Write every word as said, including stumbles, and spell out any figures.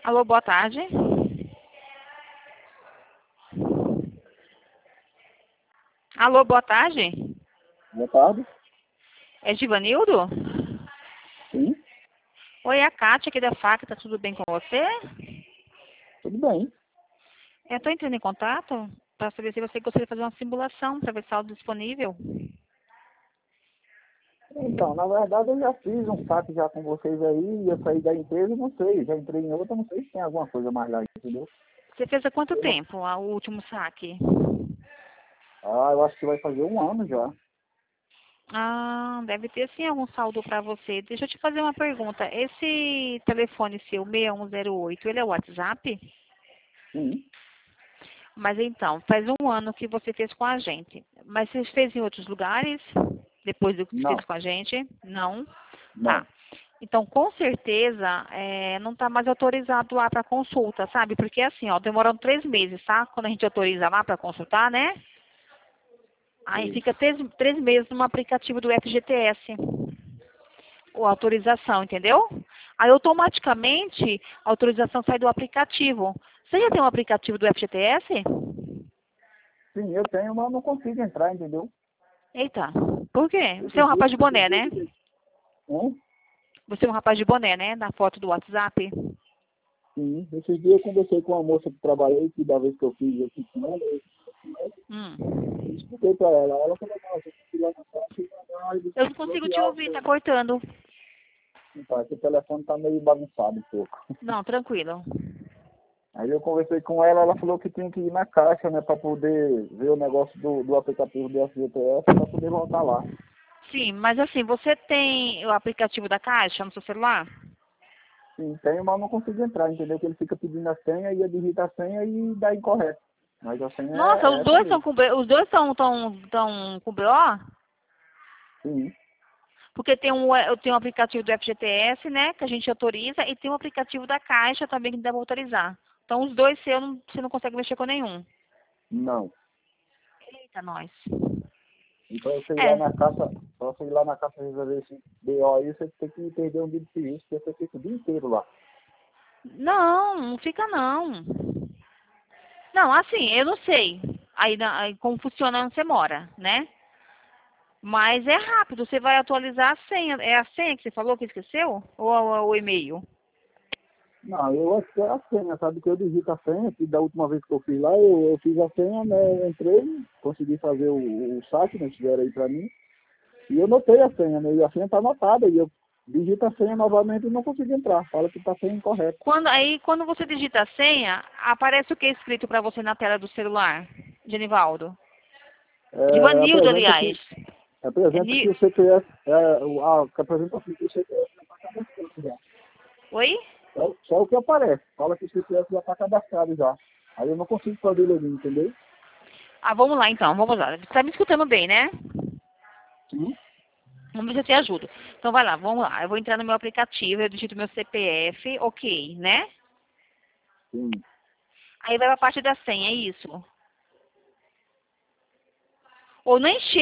Alô, boa tarde. Alô, boa tarde. Boa tarde. É Givanildo? Sim, Oi, é a Kátia aqui da faca, tá tudo bem com você? tudo bem. Eu tô entrando em contato para saber se você gostaria de fazer uma simulação para ver se está disponível. Então, na verdade, eu já fiz um saque já com vocês aí, eu saí da empresa e não sei, já entrei em outra, não sei se tem alguma coisa mais lá, entendeu? Você fez há quanto Eu não- tempo a- o último saque? Ah, eu acho que vai fazer um ano já. Ah, deve ter sim algum saldo para você. Deixa eu te fazer uma pergunta. Esse telefone seu, seis um zero oito, ele é o WhatsApp? Sim, Mas então, faz um ano que você fez com a gente. Mas você fez em outros lugares? Depois do que você fez não, com a gente? Não? Tá. não. Então, com certeza, é, não está mais autorizado lá para consulta, sabe? Porque assim, ó, demorando três meses, tá? Quando a gente autoriza lá para consultar, né? Aí Sei. fica três, três meses no aplicativo do F G T S, ou autorização, entendeu? Aí automaticamente a autorização sai do aplicativo. Você já tem um aplicativo do F G T S? Sim, eu tenho, mas eu não consigo entrar, entendeu? Eita, por quê? Você é um Esses dias, rapaz de esses boné, dias né? eu vi. Hum? Você é um rapaz de boné, né? Na foto do WhatsApp. Sim, esses dias eu conversei com uma moça que trabalhei, que da vez que eu fiz aqui com ela, eu Hum. expliquei pra ela. Ela falou, não, você tem que ir lá na caixa e mandar e Eu não consigo te bloquear o ouvir, tá seu. cortando. Então, esse telefone tá meio bagunçado um pouco. Não, tranquilo. Aí eu conversei com ela, ela falou que tinha que ir na caixa, né, para poder ver o negócio do, do aplicativo do F G T S para poder voltar lá. Sim, mas assim, você tem o aplicativo da Caixa no seu celular? Sim, tem, mas não consigo entrar, entendeu? Que ele fica pedindo a senha e eu digito a senha e dá incorreto. Mas a senha Nossa, é os essa dois estão mesmo. com B- os dois estão tão, tão com B O? Sim, Porque tem um, eu tenho um aplicativo do F G T S, né, que a gente autoriza, e tem um aplicativo da Caixa também que dá para autorizar. Então os dois seu não, você não consegue mexer com nenhum. não. Eita, nós. E para você ir lá É. na caixa, para você ir lá na caixa resolver esse B O aí, você tem que perder um dia de serviço, porque você fica o dia inteiro lá. Não, não fica não. Não, assim, eu não sei aí, na- aí como funciona onde você mora, né? Mas é rápido, você vai atualizar a senha. É a senha que você falou que esqueceu? Ou o, o e-mail? Não, eu acho que é a senha, sabe? Que eu digito a senha, que da última vez que eu fiz lá, eu, eu fiz a senha, né? Entrei, consegui fazer o, o saque, né? Tiveram aí pra mim. E eu notei a senha, né? E a senha tá anotada. E eu digito a senha novamente e não consigo entrar. Fala que tá a senha incorreta. Quando, aí, quando você digita a senha, aparece o que escrito para você na tela do celular, Genivaldo? É, Givanildo, apresenta aliás. que, É apresenta que Ni... o C P F, é, o, a, que apresenta assim que o C P F já tá cadastrado já. Oi? Só, só o que aparece. Fala que o C P F já tá cadastrado já. Aí eu não consigo fazer login, entendeu? Ah, vamos lá então, vamos lá. Você tá me escutando bem, né? Sim, Vamos ver se eu te ajudo. Então vai lá, vamos lá. Eu vou entrar no meu aplicativo, eu digito meu C P F, ok, né? sim. Aí vai pra parte da senha, é isso? Ou nem chega.